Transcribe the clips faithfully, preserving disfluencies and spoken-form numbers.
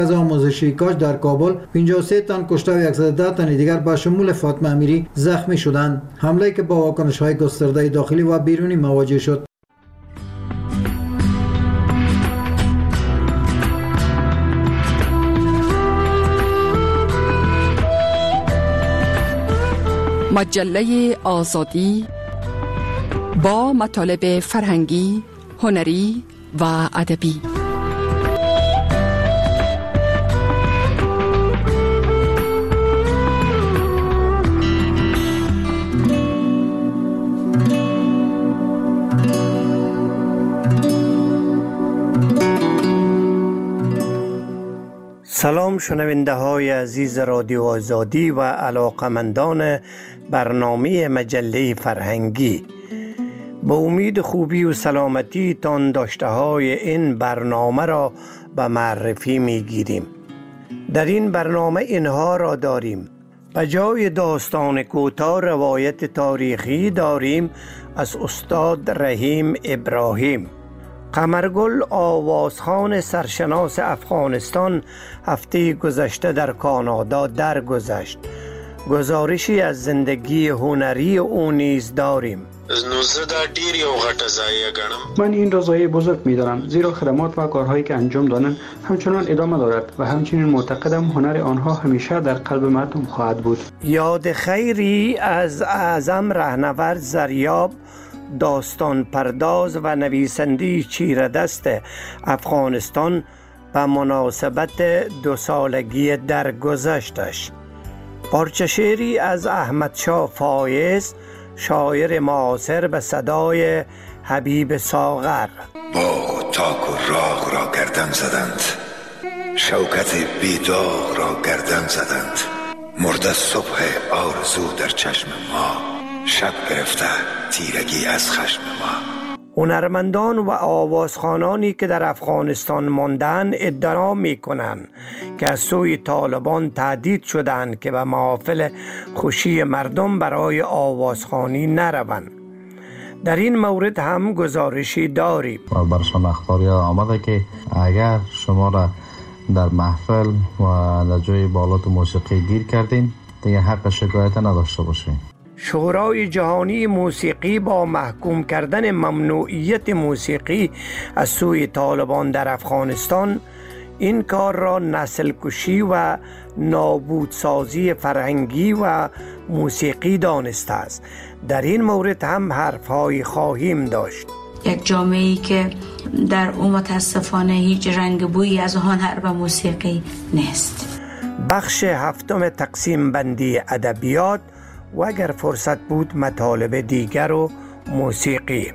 از آموزشی کاج در کابل پنجاه و سه تن کشته و صد و ده تن دیگر با شمول فاطمه امیری زخمی شدند. حمله که با واکنش‌های گسترده داخلی و بیرونی مواجه شد. مجله آزادی با مطالب فرهنگی، هنری و ادبی. سلام شنونده های عزیز رادیو آزادی و علاقمندان برنامه مجله فرهنگی، با امید خوبی و سلامتی تان داشته های این برنامه را به معرفی می گیریم. در این برنامه اینها را داریم: به جای داستان کوتاه روایت تاریخی داریم از استاد رحیم ابراهیم. قمرگل آوازخوان سرشناس افغانستان هفته گذشته در کانادا درگذشت. گزارشی از زندگی هنری او نیز داریم. من این را ضایعه بزرگ می‌دانم، زیرا خدمات و کارهایی که انجام دادند همچنان ادامه دارد و همچنین معتقدم هنر آنها همیشه در قلب مردم خواهد بود. یاد خیری از اعظم رهنورد زریاب، داستان پرداز و نویسنده چیردست افغانستان به مناسبت دو سالگی درگذشتش. پارچه شعری از احمد شاه فایز، شاعر معاصر، به صدای حبیب ساغر. باغ و تاک و راغ را گردن زدند، شوکت بیداغ را گردن زدند. مرده صبح آرزو در چشم ما، شب گرفته تیرگی از خشم ما. هنرمندان و آوازخوانانی که در افغانستان ماندن ادعا می کنند که از سوی طالبان تهدید شدند که به محافل خوشی مردم برای آوازخوانی نروند. در این مورد هم گزارشی داریم. برشان اخباری آمده که اگر شما را در محفل و در جای بالات موسیقی گیر کردین دیگه حق شکایت نداشته باشین. شورای جهانی موسیقی با محکوم کردن ممنوعیت موسیقی از سوی طالبان در افغانستان این کار را نسل کشی و نابودسازی فرهنگی و موسیقی دانسته است. در این مورد هم حرف‌هایی خواهیم داشت. یک جامعه‌ای که در او متاسفانه هیچ رنگ بویی از هنر و موسیقی نیست. بخش هفتم تقسیم بندی ادبیات و اگر فرصت بود مطالب دیگر و موسیقی.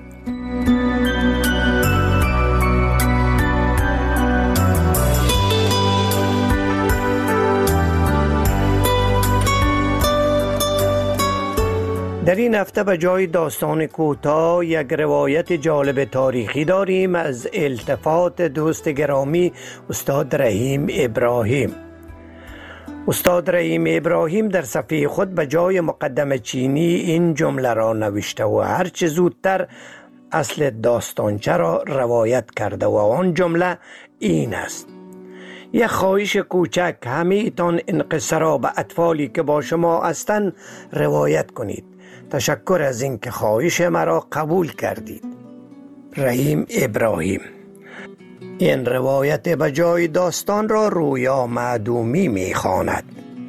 در این هفته به جای داستان کوتاه یک روایت جالب تاریخی داریم از التفات دوست گرامی استاد رحیم ابراهیم. استاد رحیم ابراهیم در صفحه خود به جای مقدمه چینی این جمله را نوشته و هرچه زودتر اصل داستانچه را روایت کرده و آن جمله این است: یک خواهش کوچک، همه ایتان این قصه را به اطفالی که با شما هستند روایت کنید. تشکر از اینکه خواهش مرا قبول کردید. رحیم ابراهیم. این روایت به جای داستان را رویا معدومی می خواند.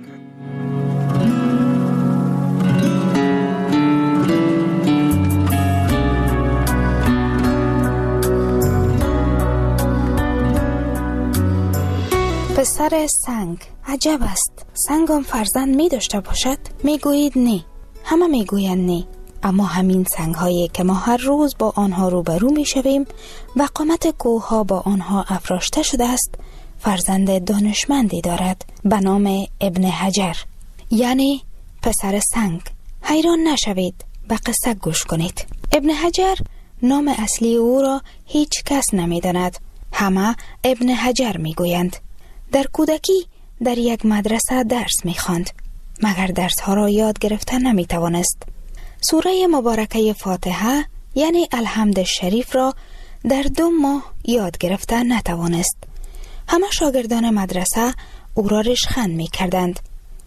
پسر سنگ. عجب است، سنگ هم فرزند می داشته باشد؟ می گویید نه، همه می گویند نه. اما همین سنگ هایی که ما هر روز با آنها روبرو می شویم و قامت کوه ها با آنها افراشته شده است، فرزند دانشمندی دارد به نام ابن حجر، یعنی پسر سنگ. حیران نشوید، به قصه گوش کنید. ابن حجر نام اصلی او را هیچ کس نمی داند، همه ابن حجر می گویند. در کودکی در یک مدرسه درس می خواند، مگر درس ها را یاد گرفته نمی توانست. سوره مبارکه فاتحه یعنی الحمد شریف را در دو ماه یاد گرفته نتوانست. همه شاگردان مدرسه او را ریشخند می کردند.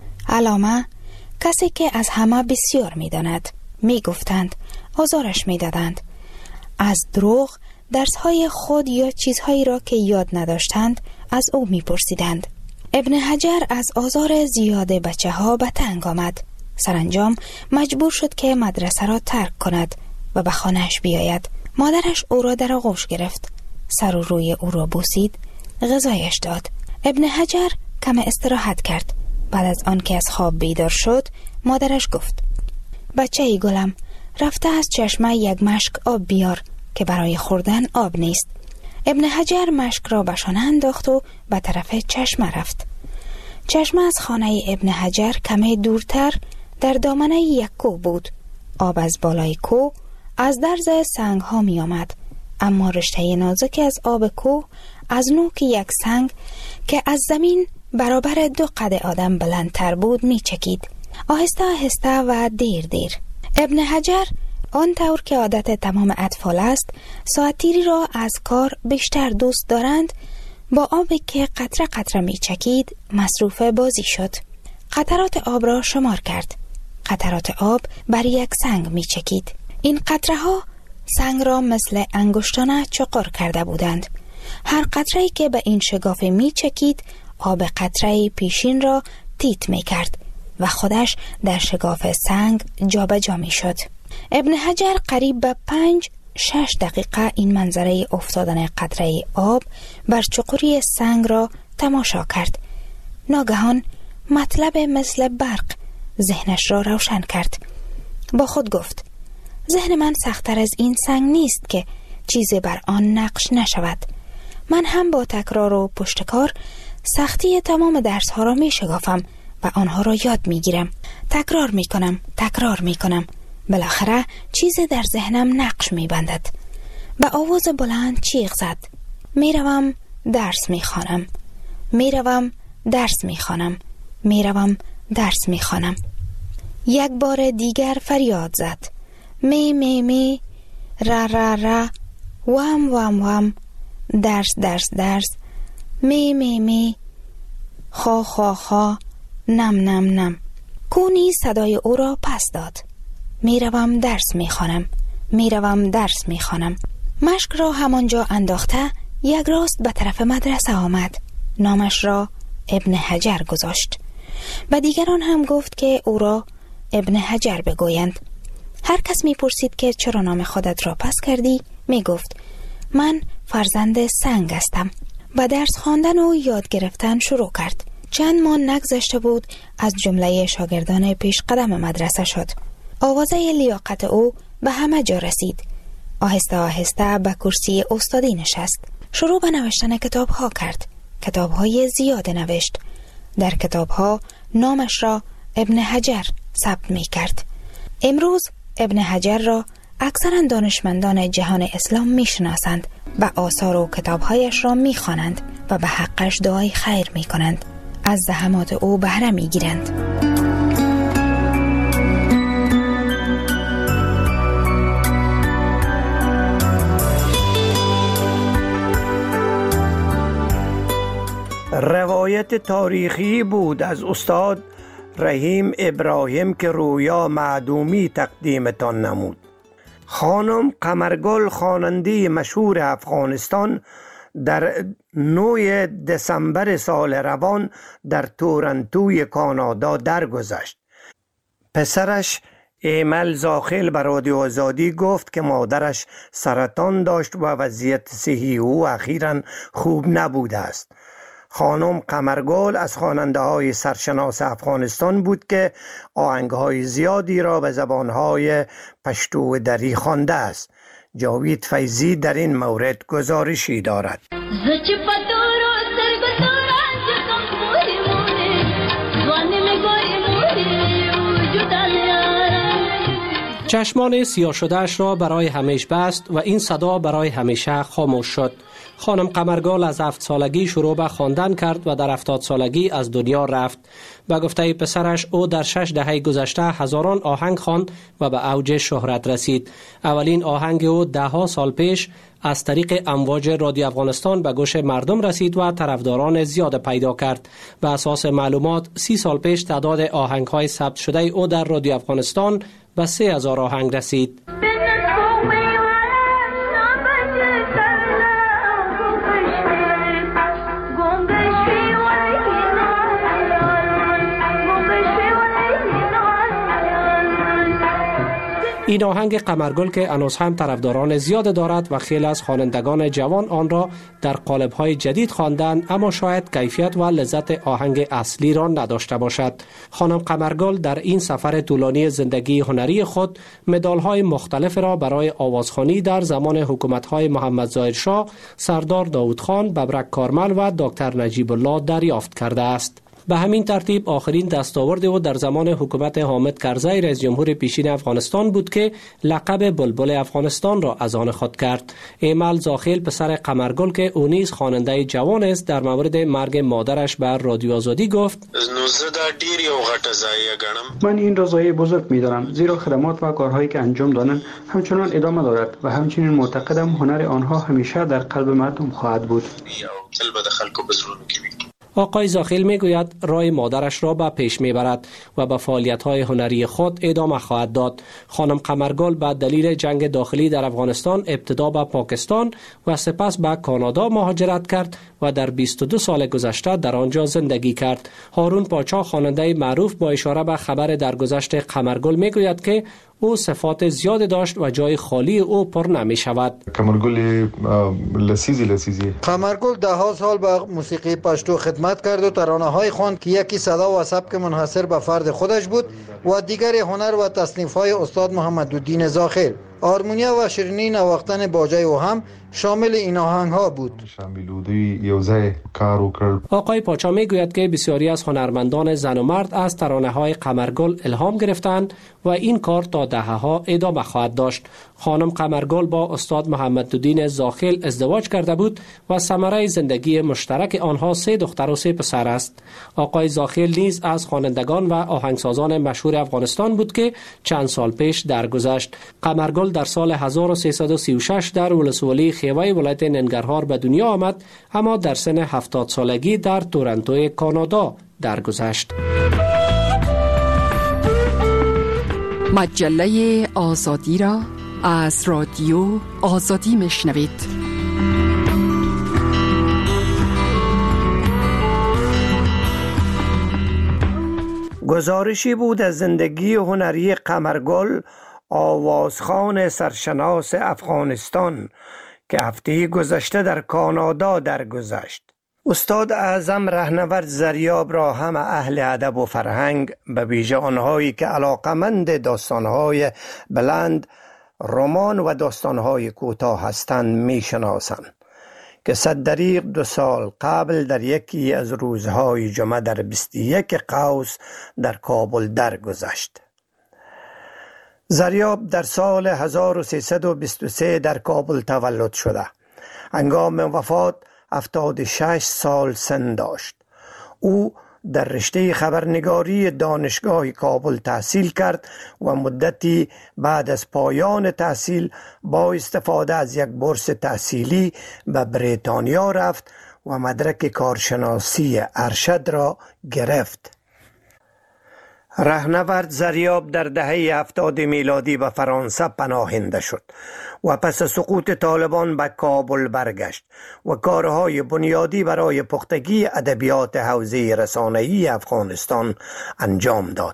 علامه کسی که از همه بسیار می داند می گفتند، آزارش می دادند. از دروغ درسهای خود یا چیزهایی را که یاد نداشتند از او می پرسیدند. ابن حجر از آزار زیاد بچه ها به تنگ آمد. سرانجام مجبور شد که مدرسه را ترک کند و به خانه‌اش بیاید. مادرش او را در آغوش گرفت، سر و روی او را بوسید، غذایش داد. ابن حجر کم استراحت کرد. بعد از آن که از خواب بیدار شد، مادرش گفت: بچه ای گلم، رفته از چشمه یک مشک آب بیار که برای خوردن آب نیست. ابن حجر مشک را به شانه انداخت و به طرف چشمه رفت. چشمه از خانه ابن حجر کمی دورتر در دامنه یک کوه بود. آب از بالای کوه از درز سنگ ها می آمد، اما رشته نازکی از آب کوه از نوک یک سنگ که از زمین برابر دو قد آدم بلندتر بود می چکید. آهسته آهسته و دیر دیر. ابن حجر آن طور که عادت تمام اطفال است، ساعتیری را از کار بیشتر دوست دارند، با آبی که قطره قطره می چکید مصروف بازی شد. قطرات آب را شمار کرد. قطرات آب بر یک سنگ می چکید. این قطره ها سنگ را مثل انگشتانه چقر کرده بودند. هر قطره‌ای که به این شگافه می چکید آب قطره پیشین را تیت می کرد و خودش در شگاف سنگ جابجا می شد. ابن حجر قریب به پنج شش دقیقه این منظره افتادن قطره آب بر چقری سنگ را تماشا کرد. ناگهان مطلب مثل برق ذهنش را روشن کرد. با خود گفت: ذهن من سخت‌تر از این سنگ نیست که چیزی بر آن نقش نشود. من هم با تکرار و پشتکار سختی تمام درس ها را می شگافم و آنها را یاد می گیرم. تکرار می کنم، تکرار می کنم. بالاخره چیزی در ذهنم نقش می بندد. به آواز بلند چیغ زد: می روم درس می خوانم. می روم درس می خوانم. می روم درس می خوانم. یک بار دیگر فریاد زد: می می می، را را را، وام وام وام، درس درس درس، می می می، خا خا خا، نم نم نم. کونی صدای او را پس داد: می روم درس می خوانم. می روم درس می خوانم. مشک را همانجا انداخته یک راست به طرف مدرسه آمد. نامش را ابن حجر گذاشت. و دیگران هم گفت که او را ابن حجر بگویند. هر کس می پرسید که چرا نام خودت را پس کردی، می گفت: من فرزند سنگ هستم. و درس خواندن و یاد گرفتن شروع کرد. چند ماه نگذشته بود از جمله شاگردان پیش قدم مدرسه شد. آوازه لیاقت او به همه جا رسید. آهسته آهسته به کرسی استادی نشست. شروع به نوشتن کتاب ها کرد. کتاب های زیاد نوشت. در کتاب ها نامش را ابن حجر ثبت می کرد. امروز ابن حجر را اکثر دانشمندان جهان اسلام می شناسند و آثار و کتابهایش را می خوانند و به حقش دعای خیر می کنند. از زحمات او بهره می گیرند. روایت تاریخی بود از استاد رحیم ابراهیم که رویا معدومی تقدیمتان نمود. خانم قمرگل خواننده مشهور افغانستان در نهم دسامبر سال روان در تورنتوی کانادا درگذشت. پسرش ایمل زاخیل به رادیو آزادی گفت که مادرش سرطان داشت و وضعیت صحی او اخیراً خوب نبوده است. خانم قمرگل از خواننده های سرشناس افغانستان بود که آهنگ های زیادی را به زبان های پشتو و دری خوانده است. جاوید فیضی در این مورد گزارشی دارد. چشمان سیاه شدهش را برای همیشه بست و این صدا برای همیشه خاموش شد. خانم قمرگل از هفت سالگی شروع به خواندن کرد و در هفتاد سالگی از دنیا رفت. به گفته پسرش او در شش دهه گذشته هزاران آهنگ خواند و به اوج شهرت رسید. اولین آهنگ او ده ها سال پیش از طریق امواج رادیو افغانستان به گوش مردم رسید و طرفداران زیاد پیدا کرد. به اساس معلومات سی سال پیش تعداد آهنگ های ثبت شده او در رادیو افغانستان به سه هزار آهنگ رسید. این آهنگ قمرگل که هنوز هم طرفداران زیاد دارد و خیلی از خوانندگان جوان آن را در قالب‌های جدید خواندند، اما شاید کیفیت و لذت آهنگ اصلی را نداشته باشد. خانم قمرگل در این سفر طولانی زندگی هنری خود مدال‌های مختلف را برای آوازخوانی در زمان حکومت‌های محمد ظاهر شاه، سردار داود خان، ببرک کارمل و دکتر نجیب الله دریافت کرده است. به همین ترتیب آخرین دستاورد او در زمان حکومت حامد کرزی رئیس جمهور پیشین افغانستان بود که لقب بلبل افغانستان را از آن خود کرد. ایمل زاخیل پسر قمرگل که او نیز خواننده جوان است در مورد مرگ مادرش بر رادیو آزادی گفت: من این را ضایعه بزرگ می‌دانم، زیرا خدمات و کارهایی که انجام دادند همچنان ادامه دارد و همچنین معتقدم هنر آنها همیشه در قلب مردم خواهد بود. آقای زاخیل می گوید رای مادرش را به پیش می برد و به فعالیت های هنری خود ادامه خواهد داد. خانم قمرگل به دلیل جنگ داخلی در افغانستان ابتدا به پاکستان و سپس به کانادا مهاجرت کرد و در بیست و دو سال گذشته در آنجا زندگی کرد. هارون پاچا خواننده معروف با اشاره به خبر درگذشت قمرگل می گوید که او صفات زیاد داشت و جای خالی او پر نمی شود. قمرگل لسیزی لسیزی قمرگل ده ها سال به موسیقی پشتو خدمت کرد و ترانه های خواند که یکی صدا و سبک منحصر به فرد خودش بود و دیگر هنر و تصنیف های استاد محمدالدین زاخیل. آرمونیا و شیرینی نواختن باجه او هم شامل این آهنگ ها بود. آقای پاچا می گوید که بسیاری از هنرمندان زن و مرد از ترانه های قمرگل الهام گرفتند و این کار تا دهه ها ادامه خواهد داشت. خانم قمرگل با استاد محمدالدین زاخیل ازدواج کرده بود و ثمره زندگی مشترک آنها سه دختر و سه پسر است. آقای زاخیل نیز از خوانندگان و آهنگسازان مشهور افغانستان بود که چند سال پیش درگذشت. قمرگل در سال هزار و سیصد و سی و شش در ولسوالی خیوه ولایت ننگرهار به دنیا آمد، اما در سن هفتاد سالگی در تورنتو کانادا درگذشت. مجله آزادی را از رادیو آزادی میشنوید. گزارشی بود از زندگی هنری قمرگل، آوازخوان سرشناس افغانستان که هفته گذشته در کانادا درگذشت. استاد اعظم رهنورد زریاب را هم اهل ادب و فرهنگ، به ویژه آنهایی که علاقمند داستانهای بلند، رمان و داستانهای کوتاه هستند میشناسند که صددریغ دو سال قبل در یکی از روزهای جمعه در بیست و یک قوس در کابل درگذشت. زریاب در سال هزار و سیصد و بیست و سه در کابل تولد شده. هنگام وفات هفتاد و شش سال سن داشت. او در رشته خبرنگاری دانشگاه کابل تحصیل کرد و مدتی بعد از پایان تحصیل با استفاده از یک بورس تحصیلی به بریتانیا رفت و مدرک کارشناسی ارشد را گرفت. رهنورد زریاب در دهه هفتاد میلادی به فرانسه پناهنده شد و پس سقوط طالبان به کابل برگشت و کارهای بنیادی برای پختگی ادبیات حوزه رسانه‌ای افغانستان انجام داد.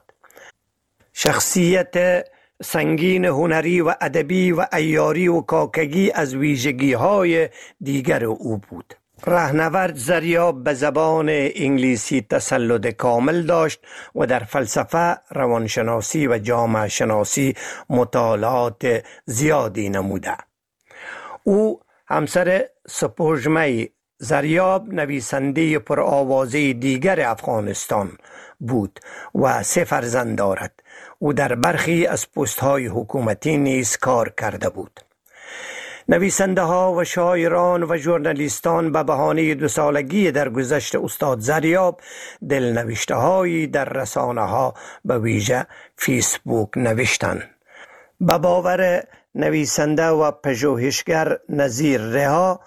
شخصیت سنگین هنری و ادبی و عیاری و کاکگی از ویژگی‌های دیگر او بود. رهنورد زریاب به زبان انگلیسی تسلط کامل داشت و در فلسفه، روانشناسی و جامعه شناسی مطالعات زیادی نموده. او همسر سپوږمۍ زریاب نویسنده پرآوازه دیگر افغانستان بود و سه فرزند دارد. او در برخی از پست های حکومتی نیز کار کرده بود. نویسنده ها و شاعران و ژورنالیستان به بهانه دو سالگی درگذشت استاد زریاب دلنوشته هایی در رسانه ها به ویژه فیسبوک نوشتند. به باور نویسنده و پژوهشگر نظیر رها،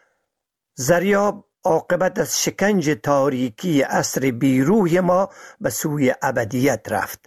زریاب عاقبت از شکنج تاریکی عصر بیروح ما به سوی ابدیت رفت.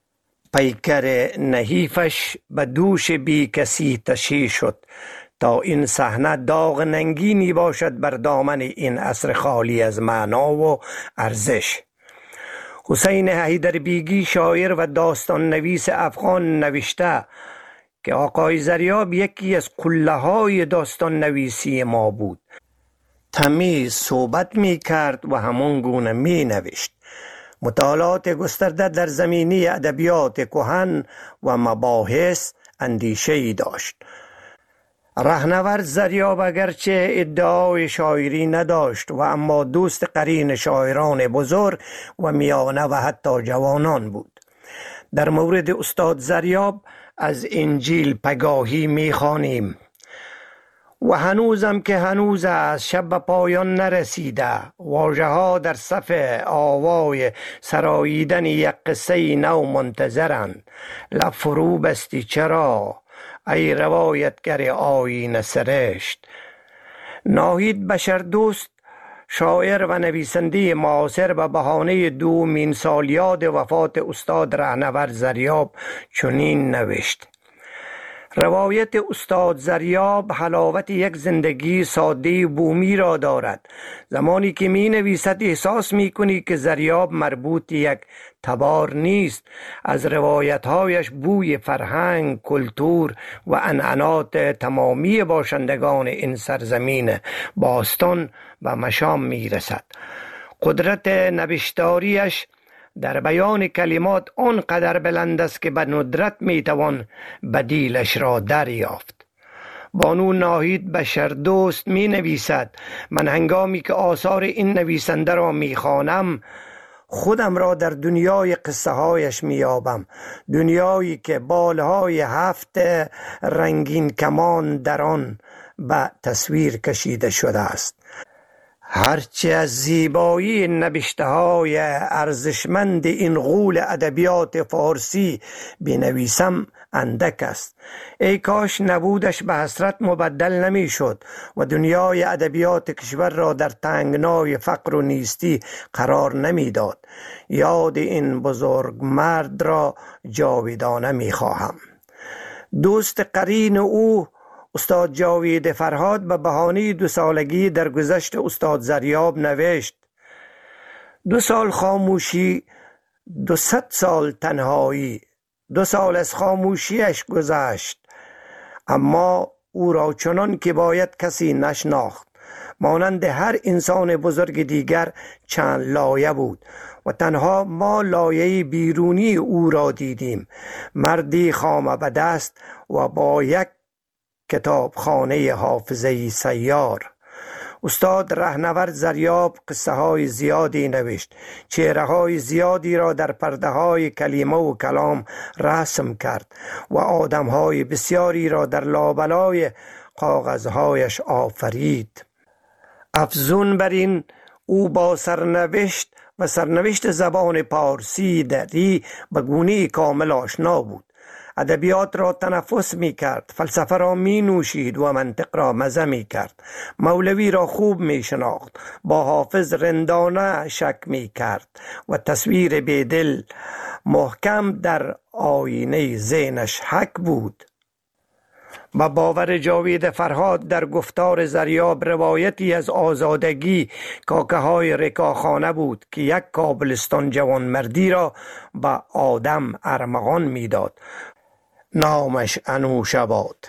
پیکر نحیفش به دوش بی کسی تشییع شد تا این صحنه داغ ننگینی باشد بر دامن این عصر خالی از معنا و ارزش. حسین حیدربیگی شاعر و داستان نویس افغان نوشته که آقای زریاب یکی از قله های داستان نویسی ما بود. تمیز صحبت می کرد و همون گونه می نوشت. مطالعات گسترده در زمینه ادبیات کهن و مباحث اندیشه‌ای داشت. رهنورد زریاب اگرچه ادعای شاعری نداشت و اما دوست قرین شاعران بزرگ و میانه و حتی جوانان بود. در مورد استاد زریاب از انجیل پگاهی می‌خوانیم: و هنوزم که هنوز از شب پایان نرسیده، واژه ها در صف آوای سراییدن یک قصه نو منتظرند. لب فرو بستی چرا ای روایتگر آیین سرشت؟ ناهید بشردوست شاعر و نویسنده معاصر به بهانه دومین سالیاد وفات استاد رهنورد زریاب چنین نوشت: روایت استاد زریاب حلاوت یک زندگی ساده بومی را دارد. زمانی که می نویسد احساس می کنی که زریاب مربوط یک تبار نیست. از روایتهایش بوی فرهنگ، کلتور و عنعنات تمامی باشندگان این سرزمین باستان و مشام می رسد. قدرت نوشتاریش در بیان کلمات آنقدر بلند است که به ندرت میتوان بدیلش را دریافت. بانو ناهید بشردوست می نویسد: من هنگامی که آثار این نویسنده را می خوانم خودم را در دنیای قصه هایش می یابم، دنیایی که بالهای هفت رنگین کمان در آن به تصویر کشیده شده است. هرچه از زیبایی نوشته های ارزشمند این غول ادبیات فارسی بنویسم اندک است. ای کاش نبودش به حسرت مبدل نمی شد و دنیای ادبیات کشور را در تنگنای فقر و نیستی قرار نمی داد. یاد این بزرگ مرد را جاودانه می خواهم. دوست قرین او استاد جاوید فرهاد به بهانه دو سالگی در گذشت استاد زریاب نوشت: دو سال خاموشی، دو صد سال تنهایی. دو سال از خاموشیش گذشت، اما او را چنان که باید کسی نشناخت. مانند هر انسان بزرگ دیگر چند لایه بود و تنها ما لایه بیرونی او را دیدیم. مردی خامه به دست و با یک کتابخانه حافظه‌ای سیار. استاد رهنورد زریاب قصه های زیادی نوشت. چهره های زیادی را در پرده های کلمه و کلام رسم کرد و آدم های بسیاری را در لابلای کاغذهایش آفرید. افزون بر این، او با سرنوشت و سرنوشت زبان پارسی دری به گونه کامل آشنا بود. ادبیات را تنفس می کرد، فلسفه را می نوشید و منطق را مزه می کرد. مولوی را خوب می شناخت، با حافظ رندانه شک می کرد و تصویر بیدل محکم در آینه ذهنش حک بود. با باور جاوید فرهاد در گفتار زریاب روایتی از آزادگی کاکه های رکاخانه بود که یک کابلستان جوانمردی را به آدم ارمغان می داد. نامش انوشاباد.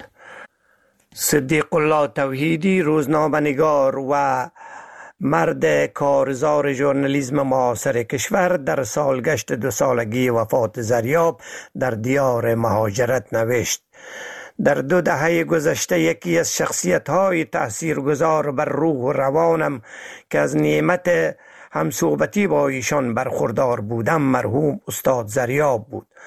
صدیق الله توحیدی، روزنامه‌نگار و مرد کارزار ژورنالیسم معاصر کشور، در سالگشت دو سالگی وفات زریاب در دیار مهاجرت نوشت: در دو دهه گذشته یکی از شخصیت‌های تاثیرگذار بر روح و روانم که از نعمت همصحبتی با ایشان برخوردار بودم مرحوم استاد زریاب بود.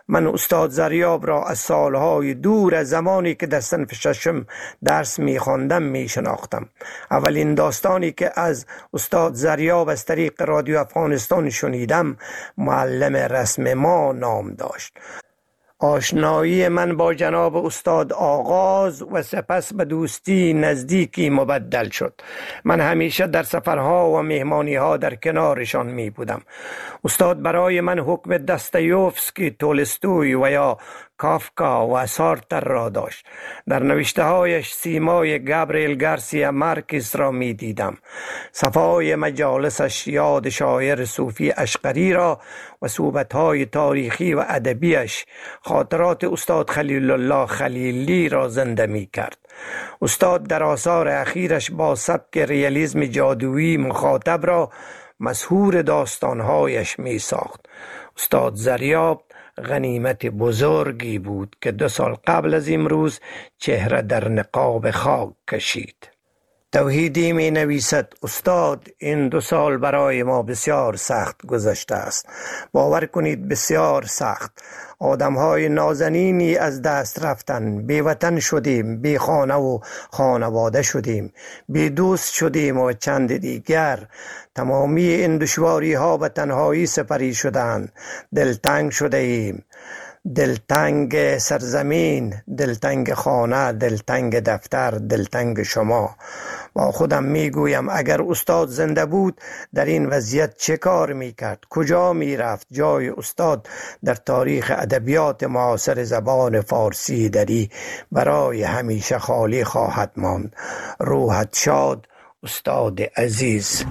من استاد زریاب را از سالهای دور از زمانی که در صنف ششم درس می خواندم می شناختم. اولین داستانی که از استاد زریاب از طریق رادیو افغانستان شنیدم معلم رسم ما نام داشت. آشنایی من با جناب استاد آغاز و سپس به دوستی نزدیکی مبدل شد. من همیشه در سفرها و مهمانیها در کنارشان می بودم. استاد برای من حکم دستایوفسکی، تولستوی و یا کافکا و سارتر را داشت. در نوشته هایش سیمای گابریل گارسیا مارکز را می دیدم. صفای مجالسش یاد شاعر صوفی اشقری را و صحبت های تاریخی و ادبیش خاطرات استاد خلیل الله خلیلی را زنده می کرد. استاد در آثار اخیرش با سبک ریالیسم جادویی مخاطب را مسحور داستانهایش می ساخت. استاد زریاب غنیمت بزرگی بود که دو سال قبل از امروز چهره در نقاب خاک کشید. توحیدی می نویسد: استاد، این دو سال برای ما بسیار سخت گذشته است. باور کنید بسیار سخت. آدمهای نازنینی از دست رفتن، بی وطن شدیم، بی خانه و خانواده شدیم، بی دوست شدیم و چند دیگر. تمامی این دشواری ها به تنهایی سپری شدند. دلتنگ شده ایم. دلتنگ سرزمین، دلتنگ خانه، دلتنگ دفتر، دلتنگ شما. با خودم میگویم اگر استاد زنده بود در این وضعیت چه کار میکرد؟ کجا میرفت؟ جای استاد در تاریخ ادبیات معاصر زبان فارسی دری برای همیشه خالی خواهد ماند. روحت شاد استاد عزیز.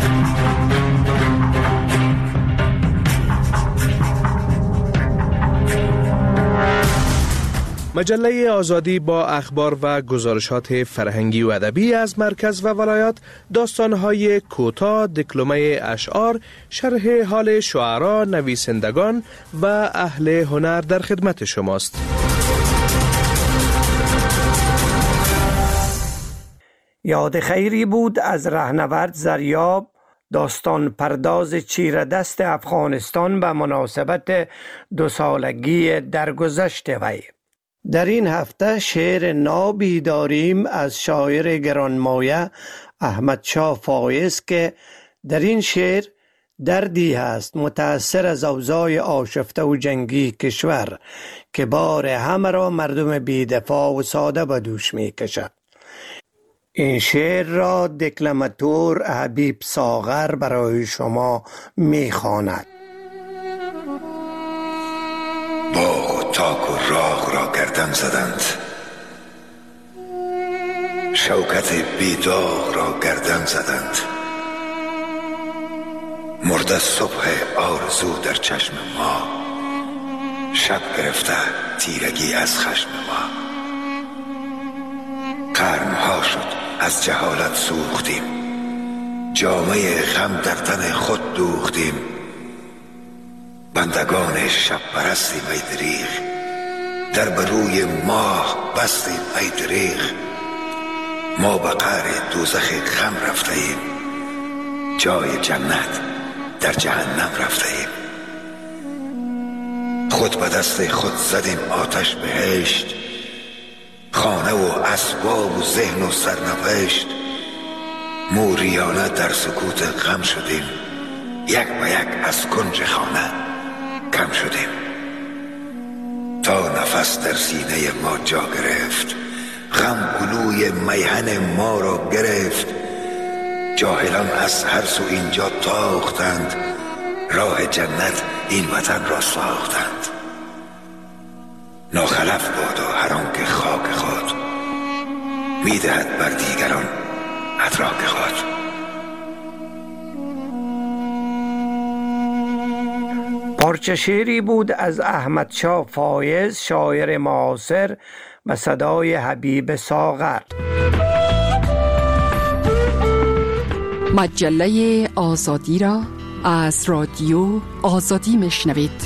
مجله آزادی با اخبار و گزارشات فرهنگی و ادبی از مرکز و ولایات، داستان‌های کوتاه، دکلمه اشعار، شرح حال شعرا، نویسندگان و اهل هنر در خدمت شماست. یاد خیری بود از رهنورد زریاب، داستان پرداز چیردست افغانستان به مناسبت دو سالگی درگذشت وی. در این هفته شعر نابی داریم از شاعر گرانمایه احمد شاه فایز که در این شعر دردی هست متأثر از اوضاع آشفته و جنگی کشور که بار همه را مردم بی‌دفاع و ساده به دوش می کشد. این شعر را دکلماتور حبیب ساغر برای شما می خواند. باغ و تاک و راغ را گردن زدند، شوکت بیداغ را گردن زدند. مرده صبح آرزو در چشم ما، شب گرفته تیرگی از خشم ما. قرنها شد از جهالت سوختیم، جامه غم در تن خود دوختیم. بندگان شب پرستیم ای دریغ، در بروی ماه بستیم ای دریغ. ما به قعر دوزخ غم رفته ایم، جای جنت در جهنم رفته ایم. خود به دست خود زدیم آتش بهشت، خانه و اسباب و ذهن و سرنوشت. موریانه در سکوت غم شدیم، یک به یک از کنج خانه کم شدیم. تا نفس در سینه ما جا گرفت، غم گلوی میهن ما را گرفت. جاهلان از هر سو اینجا تاختند، راه جنت این وطن را ساختند. ناخلف بادا هر آنکه خاک خود، میدهد بر دیگران ادراک خود. پارچه شعری بود از احمد شاه فایز، شاعر معاصر، و صدای حبیب ساغر. مجله آزادی را از رادیو آزادی میشنوید.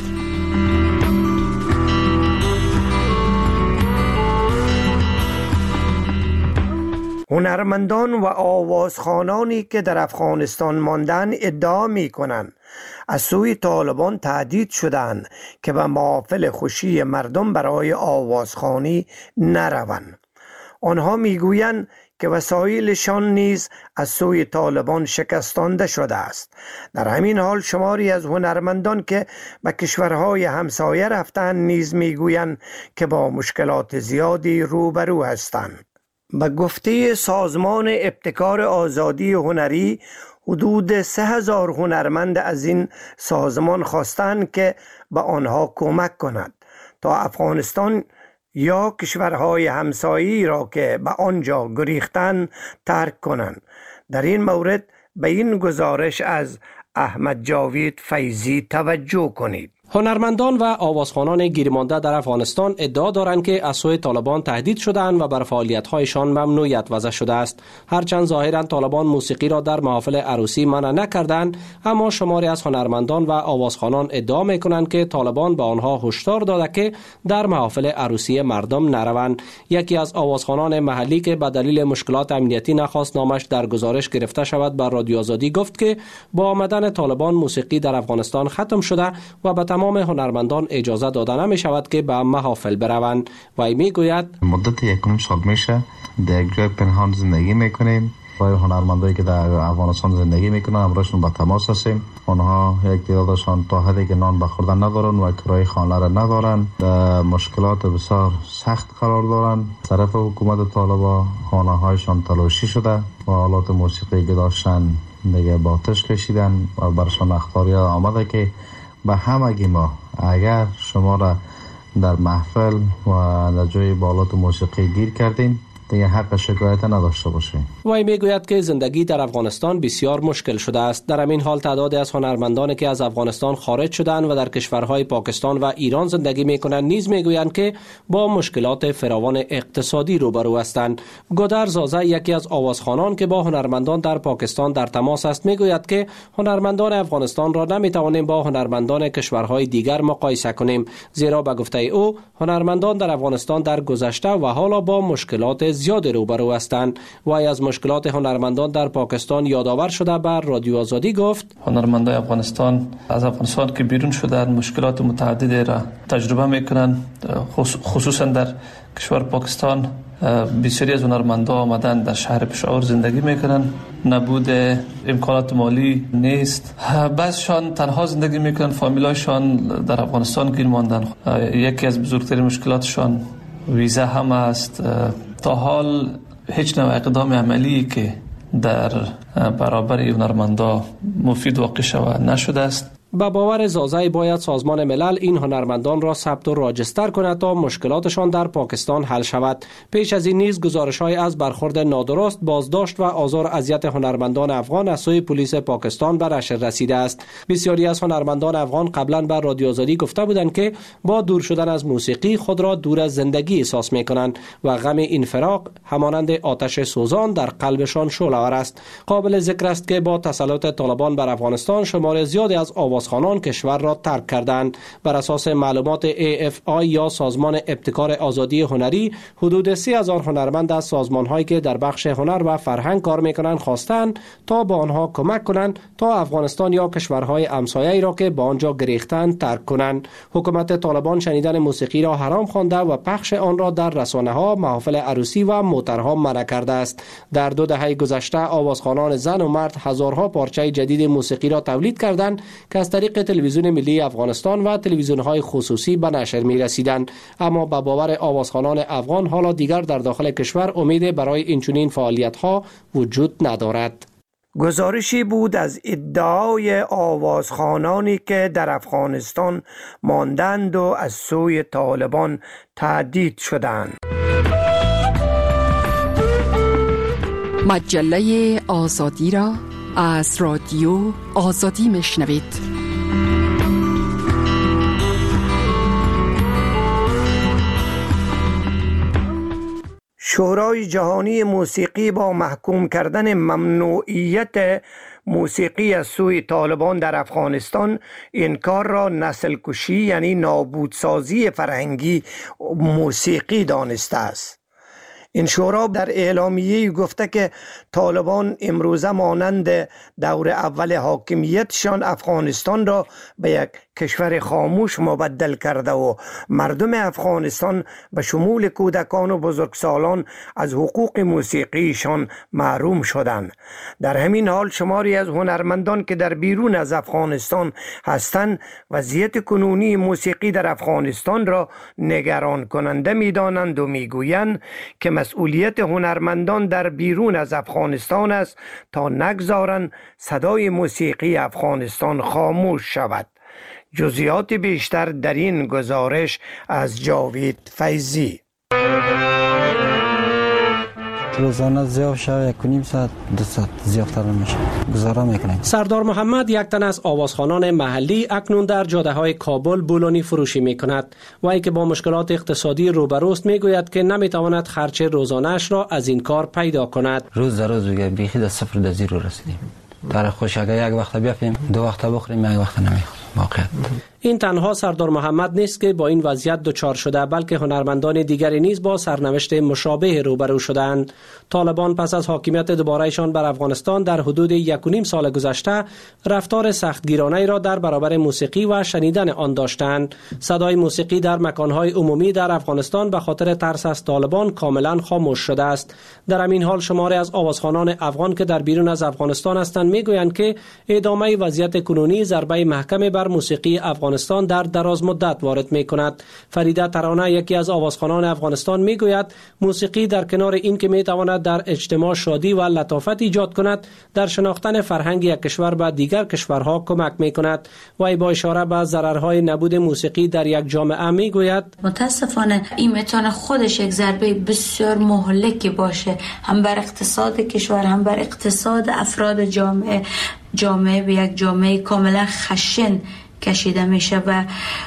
هنرمندان و آوازخوانانی که در افغانستان ماندن ادعا می کنند از سوی طالبان تهدید شدند که به محافل خوشی مردم برای آوازخوانی نروند. آنها می گویند که وسایلشان نیز از سوی طالبان شکستانده شده است. در همین حال شماری از هنرمندان که به کشورهای همسایه رفتند نیز میگویند که با مشکلات زیادی روبرو هستند. به گفته سازمان ابتکار آزادی هنری، حدود سه هزار هنرمند از این سازمان خواستند که به آنها کمک کند تا افغانستان یا کشورهای همسایه‌ای را که به آنجا گریختند ترک کنند. در این مورد به این گزارش از احمد جاوید فیضی توجه کنید. هنرمندان و آوازخوانان گیرمانده در افغانستان ادعا دارند که از سوی طالبان تهدید شدند و بر فعالیت‌هایشان ممنوعیت وضع شده است. هرچند ظاهراً طالبان موسیقی را در محافل عروسی منع نکردند، اما شماری از هنرمندان و آوازخوانان ادعا می‌کنند که طالبان به آنها هشدار داده که در محافل عروسی مردم نروند. یکی از آوازخوانان محلی که به دلیل مشکلات امنیتی نخواست نامش در گزارش گرفته شود بر رادیو آزادی گفت که با آمدن طالبان موسیقی در افغانستان ختم شده و به تمام هنرمندان اجازه داده نمی شود که به محافل بروند. و می گوید مدت یک نیم سال میشه در یک جای پنهان زندگی میکنیم. برای هنرمندایی که در افغانستان زندگی میکنن همراهشون با تماس هستیم. آنها یک تعدادشان تا حدی که نان بخوردن ندارن و کرایه خانه را ندارن، مشکلات بسیار سخت قرار دارن. طرف حکومت طالبان خانه هایشان تلاشی شده و آلات موسیقی که داشتن دیگه با آتش کشیدن و برشان اخطاری آمده که به همگی ما اگر شما را در محفل و در جای بالات موسیقی گیر کردیم دیگه حق شکایت نداشته باشیم. وی میگوید که زندگی در افغانستان بسیار مشکل شده است. در همین حال تعدادی از هنرمندانی که از افغانستان خارج شدند و در کشورهای پاکستان و ایران زندگی میکنند نیز میگویند که با مشکلات فراوان اقتصادی روبرو هستند. گودر زازه یکی از آوازخوانان که با هنرمندان در پاکستان در تماس است میگوید که هنرمندان افغانستان را نمیتوانیم با هنرمندان کشورهای دیگر مقایسه کنیم، زیرا به گفته او هنرمندان در افغانستان در گذشته و حالا با مشکلات زیاد روبرو هستند. و از مشکلات هنرمندان در پاکستان یادآور شده بر رادیو آزادی گفت هنرمندان افغانستان از افغانستان که بیرون شدند مشکلات متعددی را تجربه میکنند، خصوصا در کشور پاکستان بسیاری از هنرمندان آمدن در شهر پشاور زندگی میکنن، نبود امکانات مالی نیست، بعضشان تنها زندگی میکنن، فامیلاشان در افغانستان گیر ماندن. یکی از بزرگترین مشکلاتشان ویزا هم است. تا حال هیچ نوع اقدام عملی که در برابر هنرمندا مفید واقع شود نشده است. با باور زازه باید سازمان ملل این هنرمندان را ثبت و راجستر کند تا مشکلاتشان در پاکستان حل شود. پیش از این نیز گزارش‌های از برخورد نادرست، بازداشت و آزار اذیت هنرمندان افغان از سوی پلیس پاکستان به نشر رسیده است. بسیاری از هنرمندان افغان قبلا بر رادیو آزادی گفته بودند که با دور شدن از موسیقی خود را دور از زندگی احساس می‌کنند و غم این فراق همانند آتش سوزان در قلبشان شعله‌ور است. قابل ذکر است که با تسلط طالبان بر افغانستان شمار زیادی از آوازخوانان کشور را ترک کردند. بر اساس معلومات ای اف آی یا سازمان ابتکار آزادی هنری، حدود سی هزار هنرمند از سازمان‌هایی که در بخش هنر و فرهنگ کار می‌کنند خواستند تا با آنها کمک کنند تا افغانستان یا کشورهای همسایه‌ای را که با آنجا گریختند ترک کنند. حکومت طالبان شنیدن موسیقی را حرام خوانده و پخش آن را در رسانه‌ها، محافل عروسی و موترها منع کرده است. در دو دهه گذشته آوازخوانان زن و مرد هزارها پارچه جدید موسیقی را تولید کردند که از طریق تلویزیون ملی افغانستان و تلویزیون‌های خصوصی به نشر می‌رسیدند. اما به باور آوازخوانان افغان حالا دیگر در داخل کشور امید برای اینچنین فعالیت‌ها وجود ندارد. گزارشی بود از ادعای آوازخوانانی که در افغانستان ماندند و از سوی طالبان تهدید شدند. مجله آزادی را از رادیو آزادی میشنوید. شورای جهانی موسیقی با محکوم کردن ممنوعیت موسیقی از سوی طالبان در افغانستان این کار را نسل کشی یعنی نابودسازی فرهنگی موسیقی دانسته است. این شورا در اعلامیه گفته که طالبان امروزه مانند دور اول حاکمیتشان افغانستان را به یک کشور خاموش مبدل کرده و مردم افغانستان به شمول کودکان و بزرگسالان از حقوق موسیقیشان محروم شدند. در همین حال شماری از هنرمندان که در بیرون از افغانستان هستند وضعیت کنونی موسیقی در افغانستان را نگران کننده می‌دانند و می‌گویند که مسئولیت هنرمندان در بیرون از افغانستان است تا نگذارند صدای موسیقی افغانستان خاموش شود. جزئیات بیشتر در این گزارش از جاوید فیضی. روزانه زیاد شب یک و نیم ساعت دو ساعت زیادتر میشه گزارا میکنیم. سردار محمد یک تن از آوازخوانان محلی اکنون در جاده های کابل بولونی فروشی میکند. وی که با مشکلات اقتصادی روبروست میگوید که نمیتواند خرچ روزانه‌اش را از این کار پیدا کند. روز در روز دیگه بیخی در صفر در زیرو رسیدیم. در خوش اگه یک وقت بیافیم دو وقت بخوریم یک وقت نمیخوریم. واقعا این تنها سردار محمد نیست که با این وضعیت دچار شده، بلکه هنرمندان دیگری نیز با سرنوشت مشابه روبرو شدند. طالبان پس از حاکمیت دوبارهشان بر افغانستان در حدود یک و نیم سال گذشته رفتار سختگیرانه را در برابر موسیقی و شنیدن آن داشتند. صدای موسیقی در مکانهای عمومی در افغانستان به خاطر ترس از طالبان کاملا خاموش شده است. در همین حال شماری از آوازخوانان افغان که در بیرون از افغانستان هستند میگویند که ادامه وضعیت کنونی ضربه محکم بر موسیقی افغانستان در دراز مدت وارد می کند. فریده ترانه یکی از آوازخوانان افغانستان می گوید موسیقی در کنار این که می تواند در اجتماع شادی و لطافت ایجاد کند، در شناختن فرهنگ یک کشور به دیگر کشورها کمک می کند. و با اشاره به ضررهای نبود موسیقی در یک جامعه می گوید متاسفانه این میتونه خودش یک ضربه بسیار مهلکی باشه، هم بر اقتصاد کشور هم بر اقتصاد افراد جامعه. جامعه به یک جامعه کاملا خشن کشیده میشه و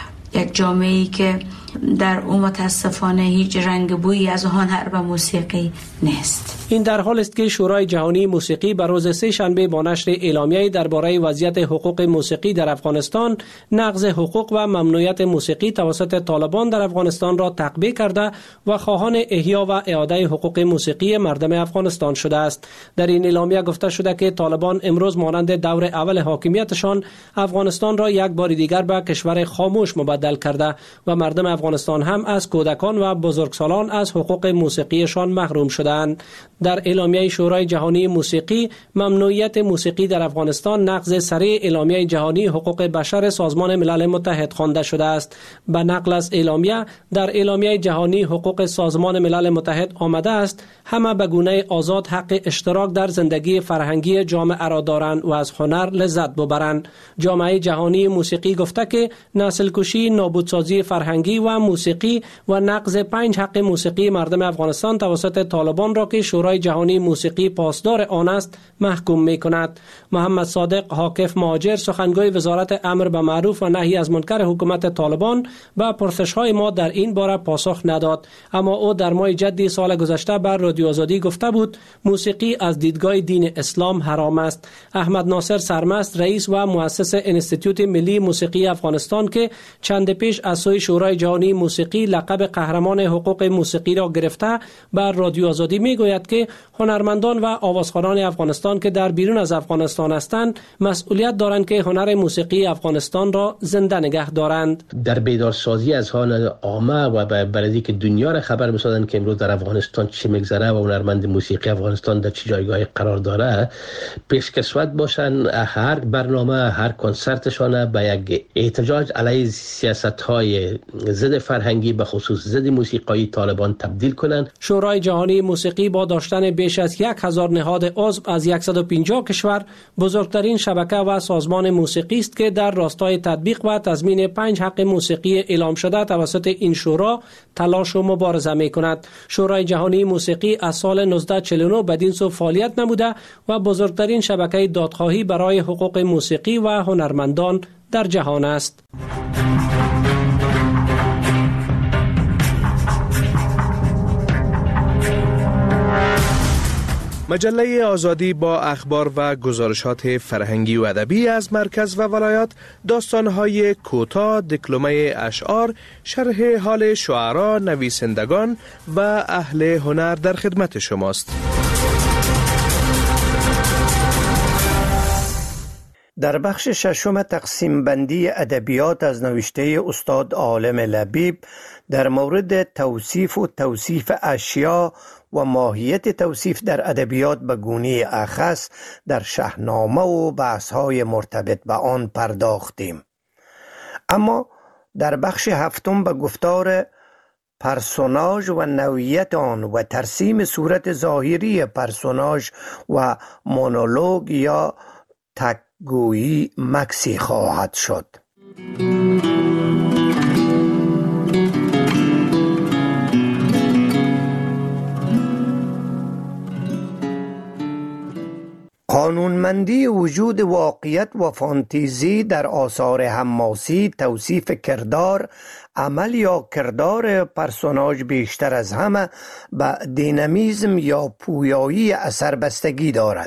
یک جامعه‌ای که در اون متاسفانه هیچ رنگ بویی از هنر و موسیقی نیست. این در حال است که شورای جهانی موسیقی بر روز سه شنبه با نشر اعلامیه‌ای درباره وضعیت حقوق موسیقی در افغانستان، نقض حقوق و ممنوعیت موسیقی توسط طالبان در افغانستان را تقبیح کرده و خواهان احیا و اعاده حقوق موسیقی مردم افغانستان شده است. در این اعلامیه گفته شده که طالبان امروز مانند دور اول حاکمیتشان افغانستان را یک بار دیگر به کشور خاموش مبدل کرده و مردم افغانستان هم از کودکان و بزرگسالان از حقوق موسیقیشان محروم شدند. در اعلامیه شورای جهانی موسیقی ممنوعیت موسیقی در افغانستان نقض سریع اعلامیه جهانی حقوق بشر سازمان ملل متحد خوانده شده است. به نقل از اعلامیه، در اعلامیه جهانی حقوق سازمان ملل متحد آمده است همه به گونه آزاد حق اشتراک در زندگی فرهنگی جامعه را دارند و از هنر لذت ببرند. جامعه جهانی موسیقی گفته که نسل کشی، نابودسازی فرهنگی و موسیقی و نقض پنج حق موسیقی مردم افغانستان توسط طالبان را که شورای جهانی موسیقی پاسدار آن است محکوم می کند. محمد صادق حاکف مهاجر سخنگوی وزارت امر به معروف و نهی از منکر حکومت طالبان به پرسش‌های ما در این باره پاسخ نداد، اما او در ماه جدی سال گذشته بر رادیو آزادی گفته بود موسیقی از دیدگاه دین اسلام حرام است. احمد ناصر سرمست رئیس و مؤسس انستیتوت ملی موسیقی افغانستان که چند پیش از سوی شورای جهانی موسیقی لقب قهرمان حقوق موسیقی را گرفته بر رادیو آزادی میگوید که هنرمندان و آوازخوانان افغانستان که در بیرون از افغانستان هستند مسئولیت دارند که هنر موسیقی افغانستان را زنده نگه دارند. در بیدارسازی از حال عامه و برای که دنیا را خبر بسازند که امروز در افغانستان چه میگذره و هنرمند موسیقی افغانستان در چه جایگاهی قرار داره، پیشکسوت باشن هر برنامه هر کنسرتشان به یک احتجاج علیه سیاست‌های ضد فرهنگی به خصوص ضد موسیقی طالبان تبدیل کنند. شورای جهانی موسیقی با داشتن بیش از یک هزار نهاد عضو از صد و پنجاه کشور بزرگترین شبکه و سازمان موسیقی است که در راستای تطبیق و تضمین پنج حق موسیقی اعلام شده توسط این شورا تلاش و مبارزه می کند. شورای جهانی موسیقی از سال نوزده چهل و نه بدین سو فعالیت نموده و بزرگترین شبکه دادخواهی برای حقوق موسیقی و هنرمندان در جهان است. مجله آزادی با اخبار و گزارشات فرهنگی و ادبی از مرکز و ولایات، داستان‌های کوتاه، دکلمه اشعار، شرح حال شعرا، نویسندگان و اهل هنر در خدمت شماست. در بخش ششم تقسیم بندی ادبیات از نوشته استاد عالم لبیب در مورد توصیف و توصیف اشیا و ماهیت توصیف در ادبیات به گونه اخص در شاهنامه و بحث‌های مرتبط به آن پرداختیم. اما در بخش هفتم به گفتار پرسوناژ و نوعیت آن و ترسیم صورت ظاهری پرسوناژ و مونولوگ یا تکگویی مکسی خواهد شد. قانونمندی وجود واقعیت و فانتزی در آثار حماسی، توصیف کردار، عمل یا کردار پرسوناژ بیشتر از همه به دینامیزم یا پویایی اثر بستگی دارد.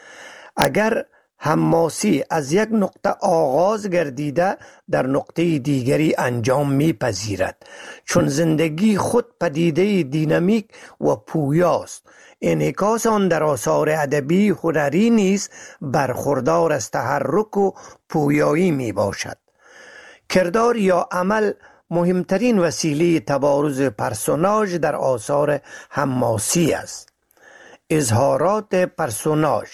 اگر حماسی از یک نقطه آغاز گردیده در نقطه دیگری انجام میپذیرد، چون زندگی خود پدیده دینامیک و پویاست. انعکاس آن در آثار ادبی هنری نیز برخوردار از تحرک و پویایی می باشد. کردار یا عمل مهمترین وسیله تبارز پرسوناژ در آثار حماسی است. اظهارات پرسوناژ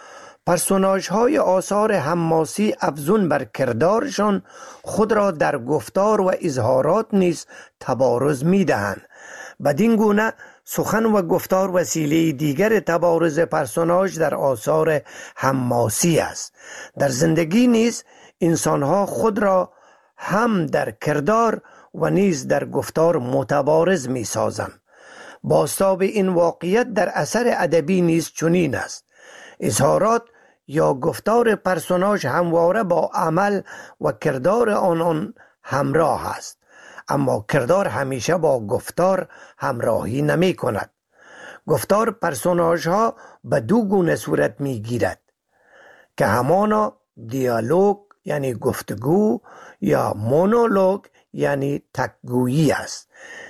پرسوناژ های آثار حماسی افزون بر کردارشان خود را در گفتار و اظهارات نیز تبارز می دهند. بدین گونه سخن و گفتار وسیله دیگر تبارز پرسوناژ در آثار حماسی است. در زندگی نیز انسانها خود را هم در کردار و نیز در گفتار متبارز می سازند. بازتاب این واقعیت در اثر ادبی نیز چنین است. اظهارات یا گفتار پرسوناژ همواره با عمل و کردار آنان همراه است، اما کردار همیشه با گفتار همراهی نمی کند. گفتار پرسوناژ ها به دو گونه صورت می گیرد که همانا دیالوگ یعنی گفتگو یا مونولوگ یعنی تکگویی است.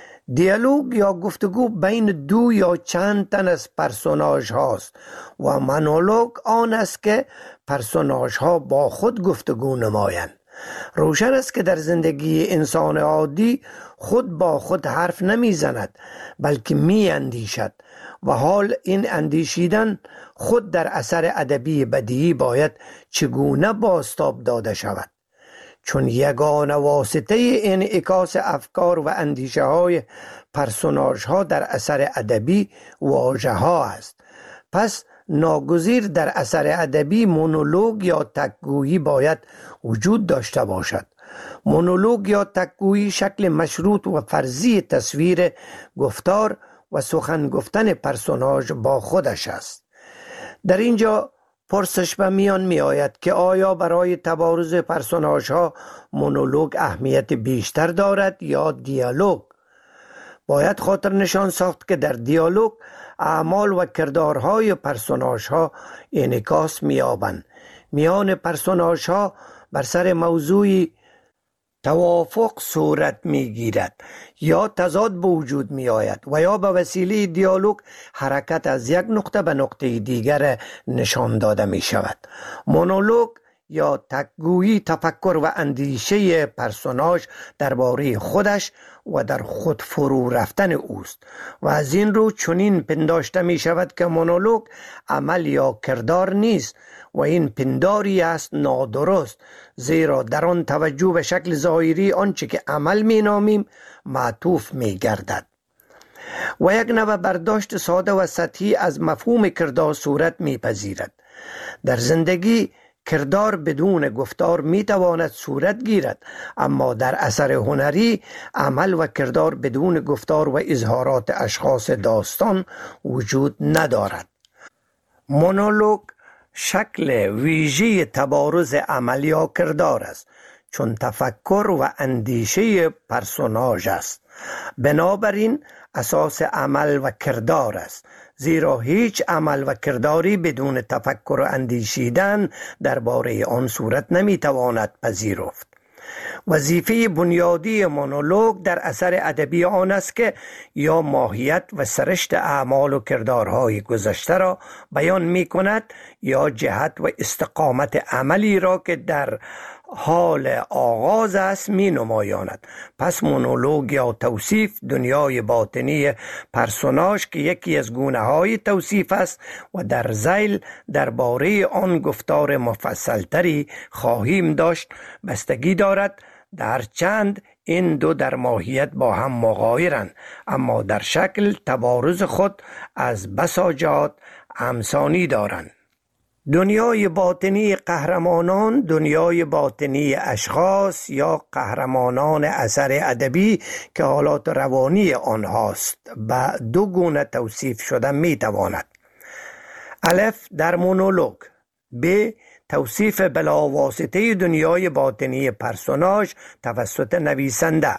دیالوگ یا گفتگو بین دو یا چند تن از پرسوناژ هاست و مونولوگ آن است که پرسوناژ ها با خود گفتگو نمایند. روشن است که در زندگی انسان عادی خود با خود حرف نمی زند، بلکه می اندیشد و حال این اندیشیدن خود در اثر ادبی بدیعی باید چگونه بازتاب داده شود، چون یگانه واسطه انعکاس افکار و اندیشه های پرسوناژ ها در اثر ادبی واژه ها است. پس ناگزیر در اثر ادبی مونولوگ یا تکگویی باید وجود داشته باشد. مونولوگ یا تکگویی شکل مشروط و فرضی تصویر گفتار و سخن گفتن پرسوناژ با خودش است. در اینجا پرسش به میان می آید که آیا برای تبارز پرسوناژ ها مونولوگ اهمیت بیشتر دارد یا دیالوگ؟ باید خاطر نشان ساخت که در دیالوگ اعمال و کردارهای پرسوناژ ها انعکاس می یابند. میان پرسوناژ ها بر سر موضوعی توافق صورت می گیرد یا تضاد به وجود می آید و یا به وسیله دیالوگ حرکت از یک نقطه به نقطه دیگر نشان داده می شود. مونولوگ یا تکگویی تفکر و اندیشه پرسوناژ درباره خودش و در خود فرو رفتن اوست و از این رو چنین پنداشته می شود که مونولوگ عمل یا کردار نیست و این پنداری است نادرست، زیرا در آن توجه به شکل ظاهری آنچه که عمل می نامیم معطوف می گردد و یک نوع برداشت ساده و سطحی از مفهوم کردار صورت می پذیرد. در زندگی کردار بدون گفتار می تواند صورت گیرد، اما در اثر هنری عمل و کردار بدون گفتار و اظهارات اشخاص داستان وجود ندارد. مونولوگ شکل ویژه تبارز عمل یا کردار است، چون تفکر و اندیشه پرسوناژ است. بنابراین اساس عمل و کردار است، زیرا هیچ عمل و کرداری بدون تفکر و اندیشیدن درباره آن صورت نمیتواند پذیرفت. وظیفه بنیادی مونولوگ در اثر ادبی آن است که یا ماهیت و سرشت اعمال و کردارهای گذشته را بیان می کند یا جهت و استقامت عملی را که در حال آغاز است می نمایاند. پس مونولوگ یا توصیف دنیای باطنی پرسوناژ که یکی از گونه های توصیف است و در ذیل درباره آن گفتار مفصلتری خواهیم داشت بستگی دارد در چند این دو در ماهیت با هم مغایرند، اما در شکل تبارز خود از بسا جهات همسانی دارند. دنیای باطنی قهرمانان دنیای باطنی اشخاص یا قهرمانان اثر ادبی که حالات روانی آنهاست به دو گونه توصیف شدن می تواند. الف در مونولوگ، ب توصیف بلاواسطه دنیای باطنی پرسوناژ توسط نویسنده.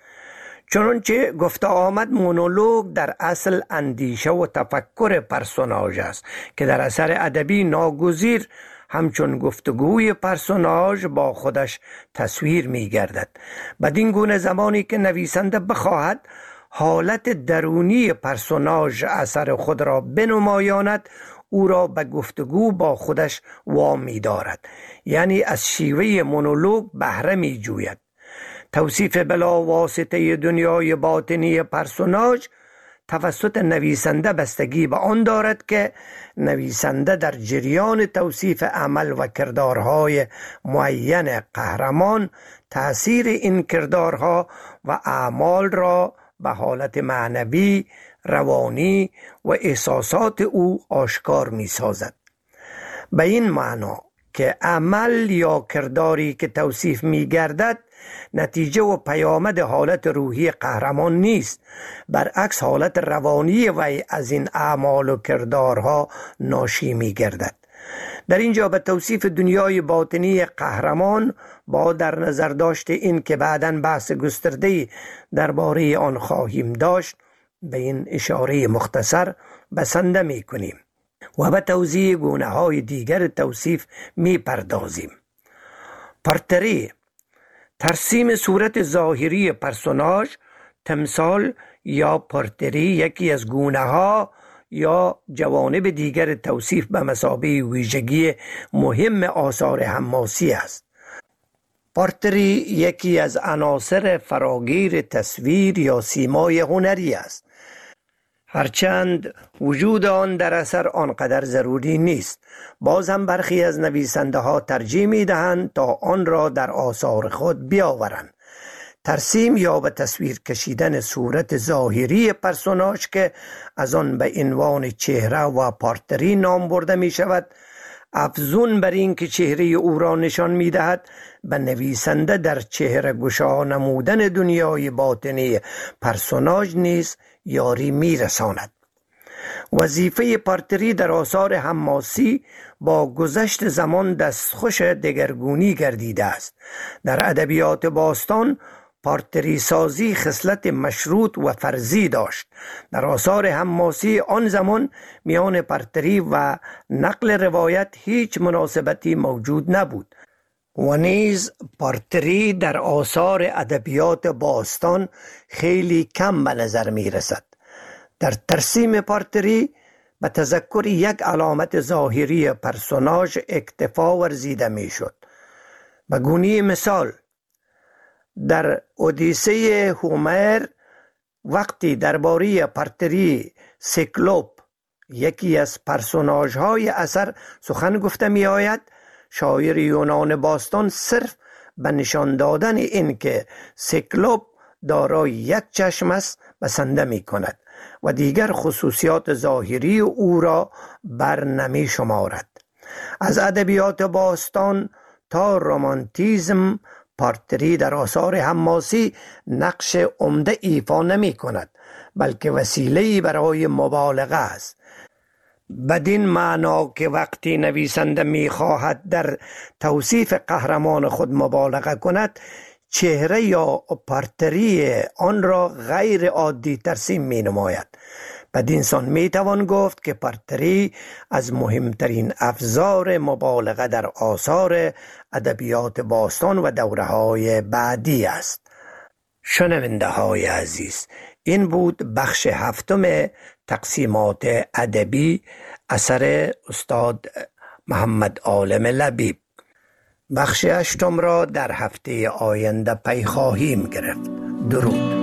چنانچه گفته آمد مونولوگ در اصل اندیشه و تفکر پرسوناژ است که در اثر ادبی ناگزیر همچون گفتگوی پرسوناژ با خودش تصویر می گردد. بدین گونه زمانی که نویسنده بخواهد حالت درونی پرسوناژ اثر خود را بنمایاند او را به گفتگو با خودش وامی دارد، یعنی از شیوه مونولوگ بهره می جوید. توصیف بلا واسطه دنیای باطنی پرسوناژ توسط نویسنده بستگی به آن دارد که نویسنده در جریان توصیف عمل و کردارهای معین قهرمان تأثیر این کردارها و اعمال را به حالت معنوی، روانی و احساسات او آشکار می سازد. به این معنا که عمل یا کرداری که توصیف می گردد نتیجه و پیامد حالت روحی قهرمان نیست، برعکس حالت روانی وی از این اعمال و کردارها ناشی می گردد. در اینجا به توصیف دنیای باطنی قهرمان با در نظر داشت این که بعداً بحث گسترده‌ای درباره آن خواهیم داشت به این اشاره مختصر بسنده می کنیم و به توضیح گونه های دیگر توصیف می پردازیم. پارتری ترسیم صورت ظاهری پرسوناژ، تمثال یا پارتری یکی از گونه ها یا جوانب دیگر توصیف به مثابه ویژگی مهم آثار حماسی است. پارتری یکی از عناصر فراگیر تصویر یا سیمای هنری است، هرچند وجود آن در اثر آنقدر ضروری نیست. باز هم برخی از نویسنده ها ترجیح می دهند تا آن را در آثار خود بیاورند. ترسیم یا به تصویر کشیدن صورت ظاهری پرسوناژ که از آن به عنوان چهره و پارتری نام برده می شود، افزون بر این که چهره او را نشان می دهد به نویسنده در چهره گشا نمودن دنیای باطنی پرسوناژ نیز یاری می رساند. وظیفه پارتری در آثار حماسی با گذشت زمان دستخوش دگرگونی گردیده است. در ادبیات باستان پارتری سازی خصلت مشروط و فرضی داشت. در آثار حماسی آن زمان میان پارتری و نقل روایت هیچ مناسبتی موجود نبود و نیز پارتری در آثار ادبیات باستان خیلی کم به نظر می رسد. در ترسیم پارتری به تذکر یک علامت ظاهری پرسوناژ اکتفا ورزیده می شد. به گونه مثال در اودیسه هومر وقتی درباره پارتری سیکلوپ یکی از پرسوناژ های اثر سخن گفته می آید، شاعر یونان باستان صرف به نشان دادن این که سیکلوپ دارای یک چشم است بسنده می کند و دیگر خصوصیات ظاهری او را بر نمی شمارد. از ادبیات باستان تا رومانتیزم پارتری در آثار حماسی نقش عمده ایفا نمی کند، بلکه وسیله‌ای برای مبالغه است. بدین معنا که وقتی نویسنده می خواهد در توصیف قهرمان خود مبالغه کند، چهره یا پارتری آن را غیر عادی ترسیم می نماید. بدینسان می توان گفت که پرتری از مهمترین افزار مبالغه در آثار ادبیات باستان و دوره های بعدی است. شنونده های عزیز، این بود بخش هفتم تقسیمات ادبی اثر استاد محمد عالم لبیب. بخش هشتم را در هفته آینده پی خواهیم گرفت. درود.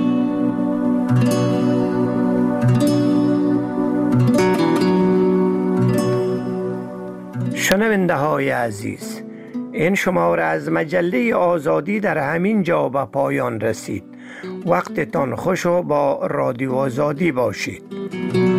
شنونده های عزیز، این شماره از مجله آزادی در همین جا به پایان رسید. وقتتان خوش و با رادیو آزادی باشید.